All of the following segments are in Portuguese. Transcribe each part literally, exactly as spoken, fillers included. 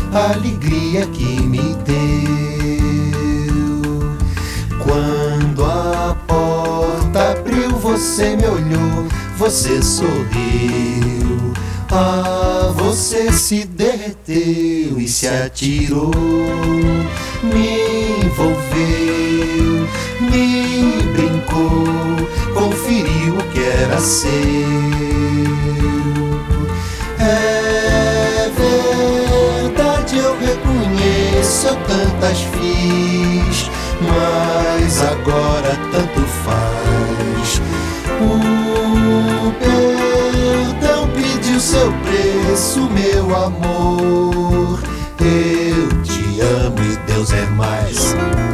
a alegria que me deu. Quando a porta abriu, você me olhou, você sorriu. Ah, você se derreteu e se atirou, me envolveu, me brincou, conferiu o que era seu. É verdade, eu reconheço, eu tantas fiz, mas agora tanto faz. O perdão pediu seu preço, meu amor. Eu te amo e Deus é mais.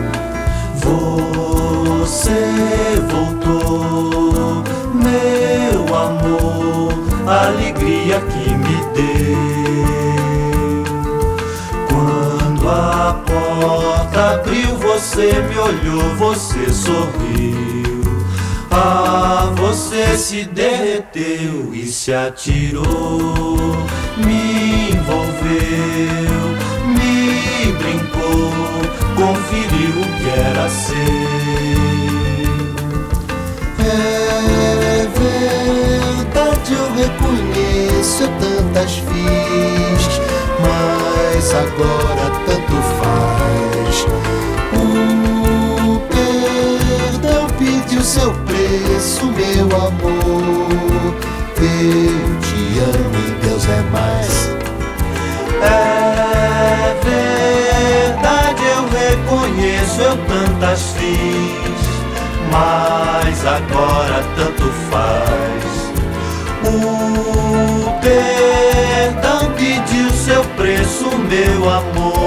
Você voltou, meu amor, a alegria que me deu. Quando a porta abriu, você me olhou, você sorriu. Ah, você se derreteu e se atirou, me envolveu, me brincou, conferiu o que era seu. É verdade, eu reconheço, eu tantas fiz, mas agora tanto faz. O perdão pediu seu preço, meu amor. Eu te amo e Deus é mais. É verdade, eu reconheço, eu tantas fiz, mas agora tanto faz. O perdão pediu seu preço, meu amor.